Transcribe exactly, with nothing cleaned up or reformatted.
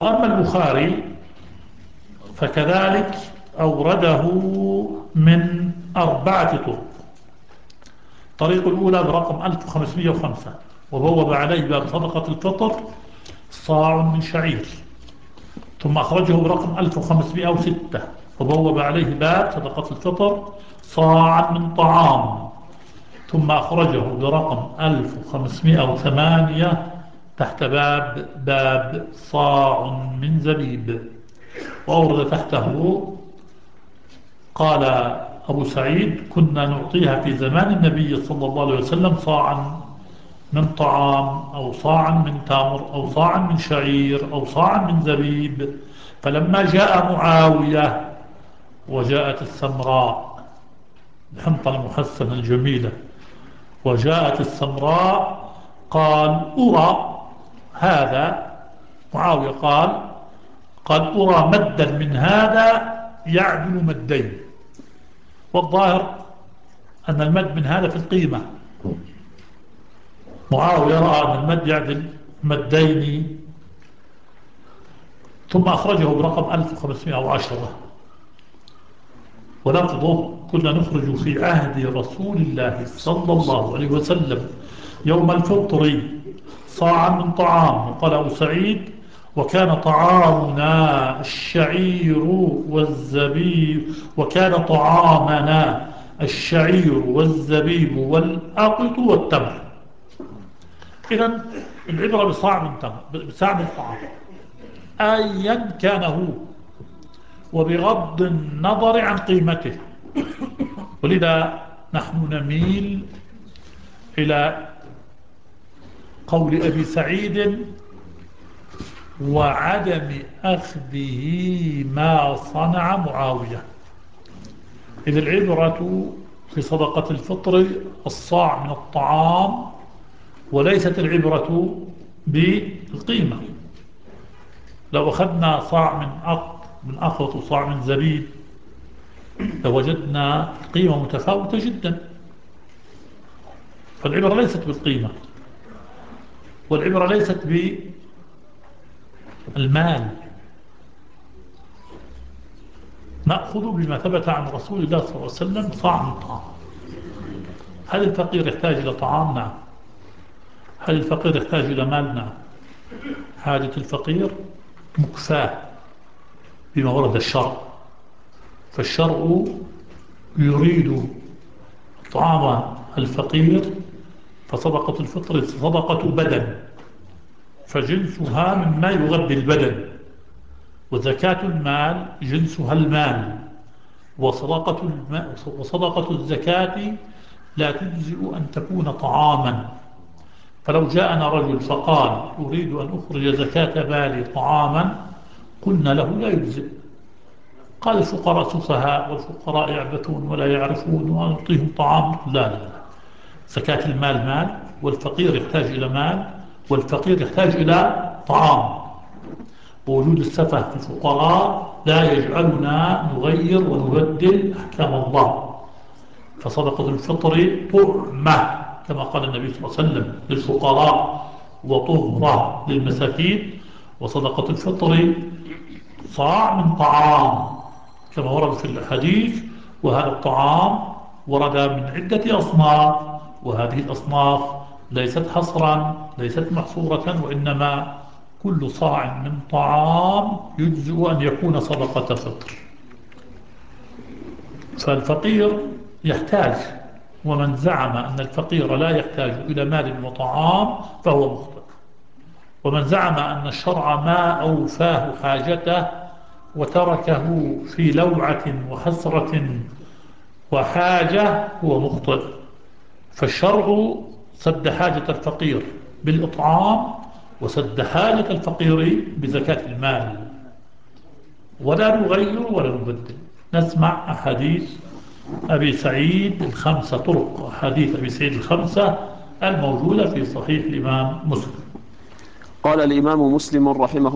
وأما البخاري فكذلك أورده من أربعة طرق. الطريق الأولى برقم ألف وخمسمائة وخمسة، وبوب عليه باب صدقة الفطر صاع من شعير. ثم أخرجه برقم ألف وخمسمائة وستة، وبوب عليه باب صدقة الفطر صاعا من طعام. ثم أخرجه برقم ألف وخمسمائة وثمانية تحت باب باب صاع من زبيب. وأورد تحته قال أبو سعيد: كنا نعطيها في زمان النبي صلى الله عليه وسلم صاعا من طعام، أو صاعا من تمر، أو صاعا من شعير، أو صاعا من زبيب. فلما جاء معاوية وجاءت السمراء، الحنطة المحسنة الجميلة، وجاءت السمراء، قال: أرى هذا. معاوية قال قال أرى مدا من هذا يعدل مدين. والظاهر أن المد من هذا في القيمة. معاوية رأى أن المد يعدل مدين. ثم أخرجه برقم ألف وخمسمائة وعشرة، ولفظه: كنا نخرج في عهد رسول الله صلى الله عليه وسلم يوم الفطر صاعا من طعام. وقال أبو سعيد: وكان طعامنا الشعير والزبيب وكان طعامنا الشعير والزبيب والأقط والتمر. إذن العبرة بصاع من تمر، بصاع من طعام أيا كان هو، وبغض النظر عن قيمته. ولذا نحن نميل إلى قول أبي سعيد وعدم أخذه ما صنع معاوية. إذ العبرة في صدقة الفطر الصاع من الطعام، وليست العبرة بالقيمة. لو أخذنا صاع من أقط من أقط وصاع من زبيب لوجدنا القيمة متفاوتة جدا. فالعبرة ليست بالقيمة، والعبرة ليست بالمال. نأخذ بما ثبت عن رسول الله صلى الله عليه وسلم صاع من طعام. هل الفقير يحتاج إلى طعام؟ نعم. هل الفقير يحتاج إلى مال؟ نعم. حاجة الفقير مكفاة بما ورد الشرع. فالشرع يريد طعام الفقير، فصدقة الفطر صدقة بدن، فجنسها مما يغذي البدن. وزكاة المال جنسها المال. وصدقة, الم... وصدقة الزكاة لا تجزئ أن تكون طعاما. فلو جاءنا رجل فقال: أريد أن أخرج زكاة مالي طعاما، قلنا له: لا يجزئ. قال: الفقراء سفهاء، والفقراء يعبثون ولا يعرفون، ونعطيهم طعام. لا لا لا، زكاة المال مال، والفقير يحتاج إلى مال، والفقير يحتاج إلى طعام. ووجود السفه في الفقراء لا يجعلنا نغير ونبدل أحكام الله. فصدقة الفطر طعمة كما قال النبي صلى الله عليه وسلم للفقراء، وطهرة للمساكين. وصدقة الفطر صاع من طعام كما ورد في الحديث. وهذا الطعام ورد من عدة أصناف، وهذه الأصناف ليست حصرا، ليست محصورة، وإنما كل صاع من طعام يجزئ أن يكون صدقة فطر. فالفقير يحتاج، ومن زعم أن الفقير لا يحتاج إلى مال وطعام فهو مخطئ. ومن زعم أن الشرع ما أوفاه حاجته وتركه في لوعة وحسرة وحاجة هو مخطئ. فالشرع سد حاجة الفقير بالإطعام، وسد حاجة الفقير بزكاة المال. ولا نغير ولا نبدل. نسمع أحاديث أبي سعيد الخمسة، طرق حديث أبي سعيد الخمسة الموجودة في صحيح الإمام مسلم. قال الإمام مسلم رحمه